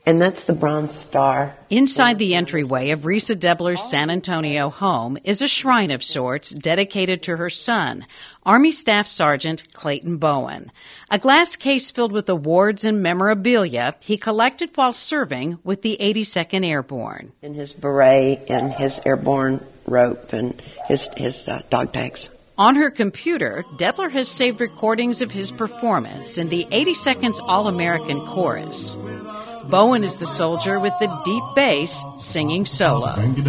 And that's the Bronze Star. Inside the entryway of Risa Debler's San Antonio home is a shrine of sorts dedicated to her son, Army Staff Sergeant Clayton Bowen. A glass case filled with awards and memorabilia he collected while serving with the 82nd Airborne. And his beret and his airborne rope and his dog tags. On her computer, Debler has saved recordings of his performance in the 82nd's All-American Chorus. Bowen is the soldier with the deep bass singing solo.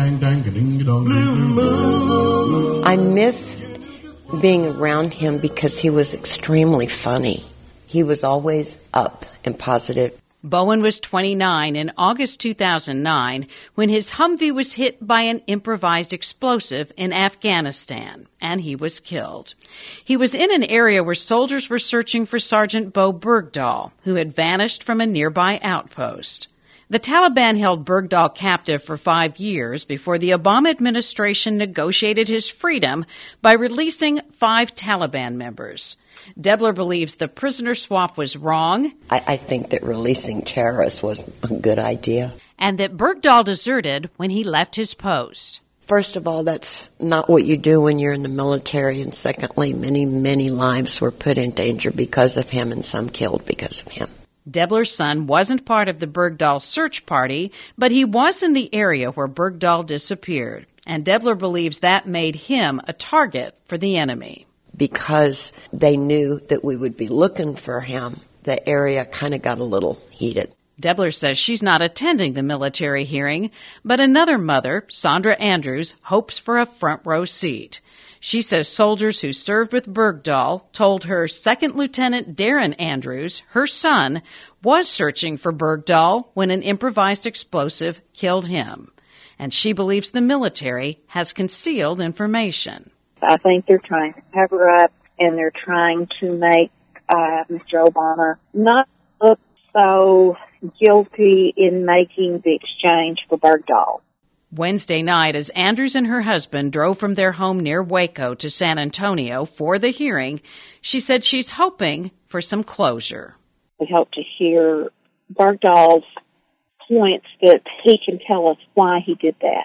I miss being around him because he was extremely funny. He was always up and positive. Bowen was 29 in August 2009 when his Humvee was hit by an improvised explosive in Afghanistan, and he was killed. He was in an area where soldiers were searching for Sergeant Bo Bergdahl, who had vanished from a nearby outpost. The Taliban held Bergdahl captive for 5 years before the Obama administration negotiated his freedom by releasing 5 Taliban members. Debler believes the prisoner swap was wrong. I think that releasing terrorists was a good idea. And that Bergdahl deserted when he left his post. First of all, that's not what you do when you're in the military. And secondly, many, many lives were put in danger because of him and some killed because of him. Debler's son wasn't part of the Bergdahl search party, but he was in the area where Bergdahl disappeared. And Debler believes that made him a target for the enemy. Because they knew that we would be looking for him, the area kind of got a little heated. Debler says she's not attending the military hearing, but another mother, Sandra Andrews, hopes for a front row seat. She says soldiers who served with Bergdahl told her Second Lieutenant Darren Andrews, her son, was searching for Bergdahl when an improvised explosive killed him. And she believes the military has concealed information. I think they're trying to cover up, and they're trying to make Mr. Obama not look so guilty in making the exchange for Bergdahl. Wednesday night, as Andrews and her husband drove from their home near Waco to San Antonio for the hearing, she said she's hoping for some closure. We hope to hear Bergdahl's points that he can tell us why he did that.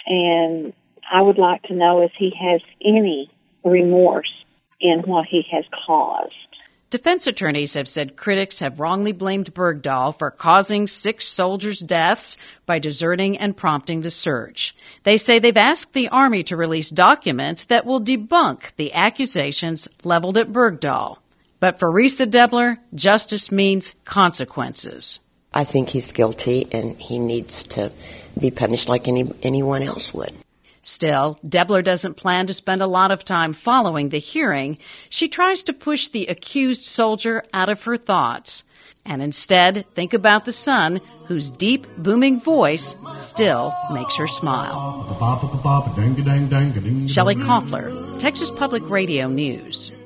And I would like to know if he has any remorse in what he has caused. Defense attorneys have said critics have wrongly blamed Bergdahl for causing 6 soldiers' deaths by deserting and prompting the search. They say they've asked the Army to release documents that will debunk the accusations leveled at Bergdahl. But for Risa Debler, justice means consequences. I think he's guilty and he needs to be punished like anyone else would. Still, Debler doesn't plan to spend a lot of time following the hearing. She tries to push the accused soldier out of her thoughts and instead think about the son whose deep, booming voice still makes her smile. Shelley Koffler, Texas Public Radio News.